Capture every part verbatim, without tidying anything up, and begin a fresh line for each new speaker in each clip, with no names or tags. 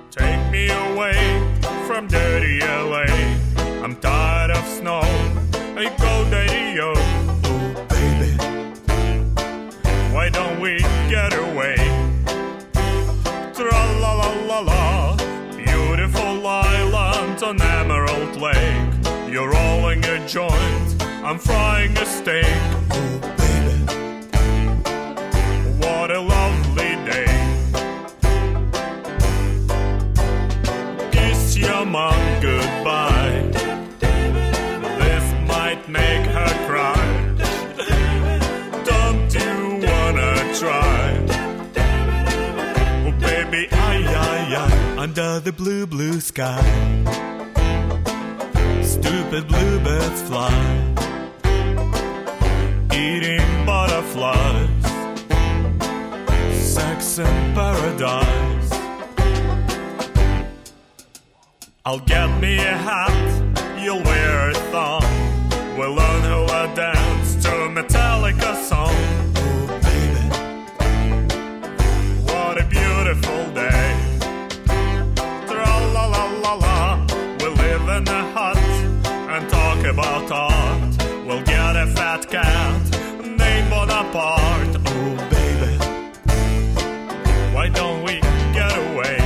Take me away from dirty L A. I'm tired of snow. I go daddy-o.
Oh, baby.
Why don't we get away? Tra-la-la-la-la. Beautiful island on Emerald Lake. You're rolling a joint, I'm frying a steak.
Oh, baby.
What a lovely day. Kiss your mom goodbye. This might make her cry. Don't you wanna try? Oh, baby, ay, ay, ay.
Under the blue, blue sky, stupid bluebirds fly,
Eating butterflies.
sex and paradise.
I'll get me a hat, you'll wear a thong. We'll learn how to dance to a Metallica song.
Oh, baby.
What a beautiful day. Tra-la-la-la-la. We'll live in a hut and talk about art. We'll get a fat cat named Bonaparte.
Oh, baby.
Why don't we get away?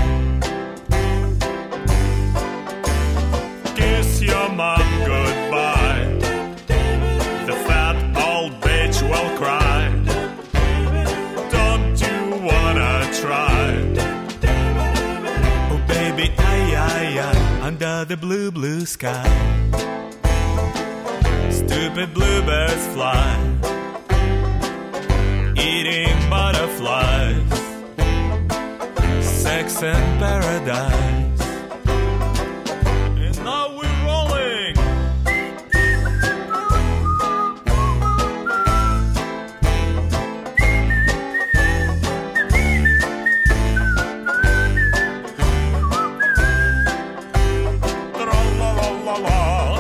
Kiss your mom goodbye. The fat old bitch will cry. Don't you wanna try?
Oh, baby, ay, ay, ay. Under the blue, blue sky, stupid bluebirds fly,
Eating butterflies.
sex and paradise.
And now we're rolling. Tra-la-la-la-la.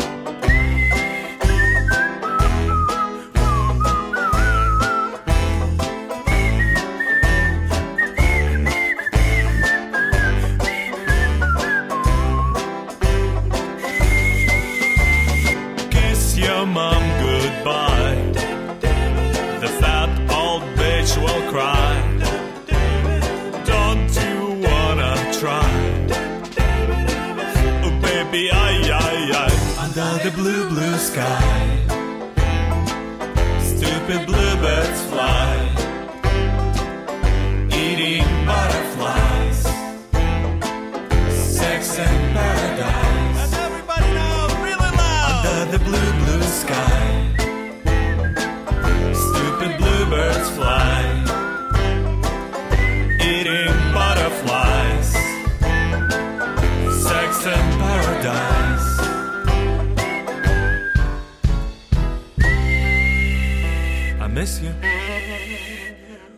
Kiss your mom goodbye. The fat old bitch will cry. Don't you wanna try? Oh, baby, ay, ay, ay.
Under the blue, blue sky, stupid bluebirds fly,
Eating butterflies.
sex and paradise.
And everybody now, really loud.
Under the blue, blue sky,
Stupid bluebirds fly. Eating butterflies.
sex and paradise. I miss you.